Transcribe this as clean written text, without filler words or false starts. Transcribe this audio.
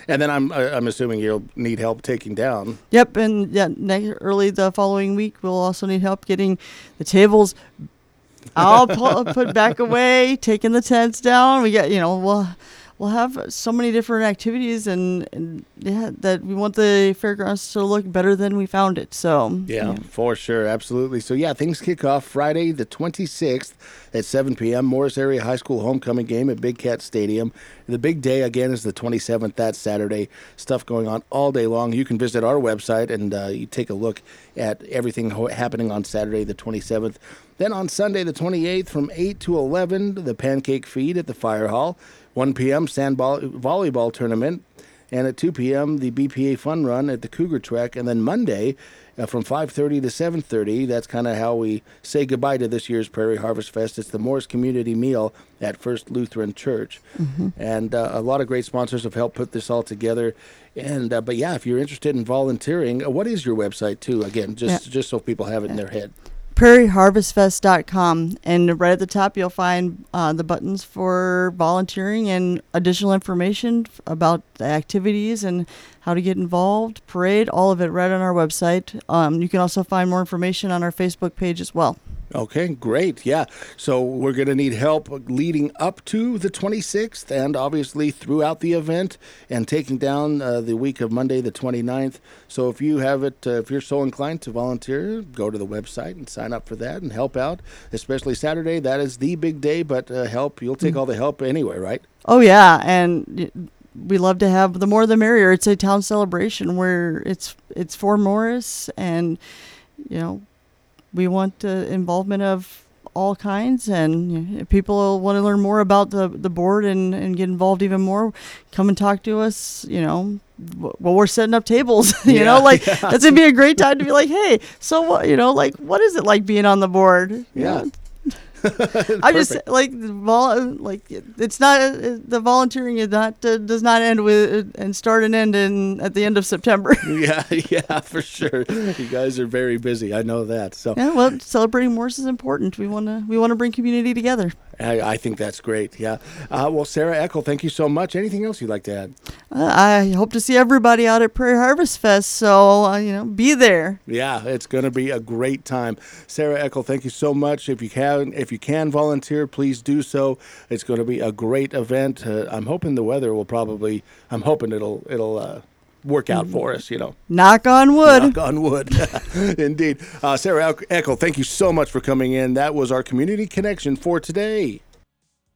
And then I'm assuming you'll need help taking down. Yep, and early the following week, we'll also need help getting the tables all put back away, taking the tents down. We got, we'll have so many different activities, and that we want the fairgrounds to look better than we found it. So yeah, for sure, absolutely. So things kick off Friday the 26th at 7 p.m. Morris Area High School homecoming game at Big Cat Stadium. The big day again is the 27th. That's Saturday. Stuff going on all day long. You can visit our website and you take a look at everything happening on Saturday the 27th. Then on Sunday the 28th from 8 to 11, the Pancake Feed at the Fire Hall. 1 p.m. volleyball tournament, and at 2 p.m. the BPA Fun Run at the Cougar Trek, and then Monday from 5:30 to 7:30. That's kind of how we say goodbye to this year's Prairie Harvest Fest. It's the Morris Community Meal at First Lutheran Church, and a lot of great sponsors have helped put this all together. And but if you're interested in volunteering, what is your website too? Again, just so people have it in their head. prairieharvestfest.com, and right at the top you'll find the buttons for volunteering and additional information about the activities and how to get involved, parade, all of it right on our website. You can also find more information on our Facebook page as well. Okay, great. Yeah. So we're going to need help leading up to the 26th and obviously throughout the event and taking down the week of Monday, the 29th. So if you have it, if you're so inclined to volunteer, go to the website and sign up for that and help out, especially Saturday. That is the big day, but you'll take all the help anyway, right? Oh, yeah. And we love to have the more the merrier. It's a town celebration where it's for Morris, and, we want involvement of all kinds, and if people want to learn more about the board and get involved even more, come and talk to us, while we're setting up tables. That's going to be a great time to be like, hey, so what, what is it like being on the board? Yeah. I just it's not the volunteering is not does not end with and start and end at the end of September. yeah, for sure. You guys are very busy. I know that. So celebrating Morris is important. We want to bring community together. I think that's great. Yeah. Well, Sarah Eckel, thank you so much. Anything else you'd like to add? I hope to see everybody out at Prairie Harvest Fest. So be there. Yeah, it's going to be a great time. Sarah Eckel, thank you so much. If you can volunteer, please do so. It's going to be a great event. I'm hoping the weather will I'm hoping it'll work out for us, Knock on wood. Knock on wood. Indeed. Sarah Eckel, thank you so much for coming in. That was our Community Connection for today.